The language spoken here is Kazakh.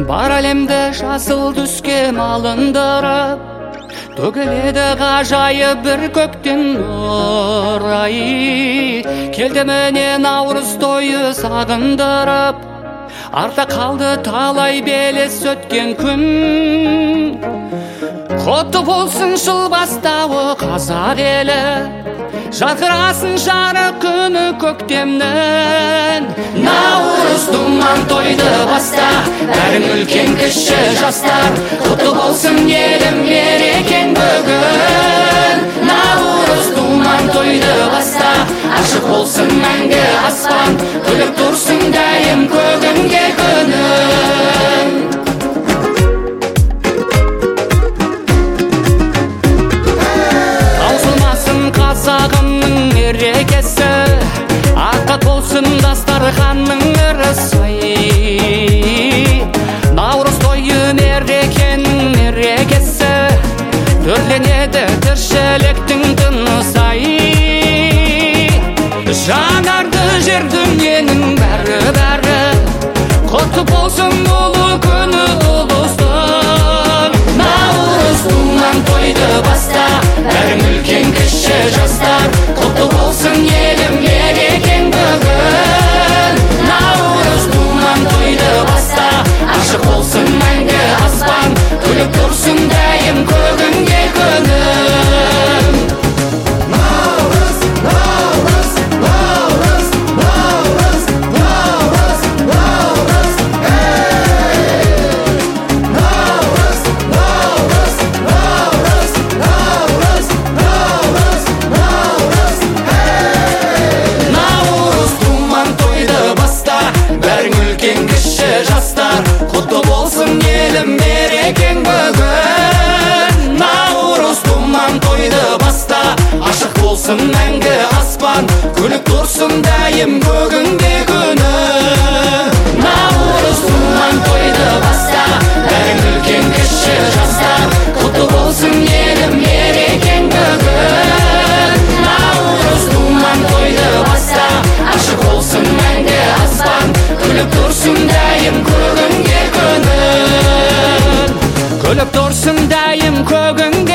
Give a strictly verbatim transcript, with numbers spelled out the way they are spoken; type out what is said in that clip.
Бар әлемді жасыл түске малындырып, төгіледі ғажайып бір көктен нұр ай. Келді міне наурыз тойы сағындырып, арта қалды талай белес өткен күн. Құтты болсын жыл бастауы қазақ елі, жарқырасын жарық күні көктемнің. Наурыз думан тойды баста, бәрің үлкен кіші жастар. Құтты болсын елім мерекең бүгін. Наурыз думан тойды баста, ашық болсын мәңгі аспан, күліп тұрсын дәйім көгінге күнің. Қазағымның мерекесі, ақат болсын дастарханның ырысы. Наурыз тойы мерекенің мерекесі, түрленеді тіршіліктің тынысы. Жаңарды жер дүниенің бәрі-бәрі, құтты болсын ұлы күні ұлыстың. Наурыз думан тойды баста, бәрің үлкен кіші жастар. Құтты болсын елім мерекең бүгін. Наурыз думан тойды баста, ашық болсын мәңгі аспан, күліп тұрсын дәйім көгінге күнім. Наурыз, наурыз, наурыз, наурыз, наурыз, наурыз, ей! Наурыз, наурыз, наурыз, наурыз, наурыз, наурыз, ей! Наурыз думан тойды баста, бәрің үлкен кіші жастар. Құтты болсын елім мерекең бүгін. Наурыз думан тойды баста, ашық болсын мәңгі аспан, күліп тұрсын дәйім көгінге күнім. Наурыз думан тойды баста, бәрің үлкен кіші жастар. Құтты болсын елім мерекең бүгін. Наурыз думан тойды баста, ашық болсын мәңгі аспан, күліп тұрсын дәйім көгінге күнім. Күліп тұрсын дәйім көгінге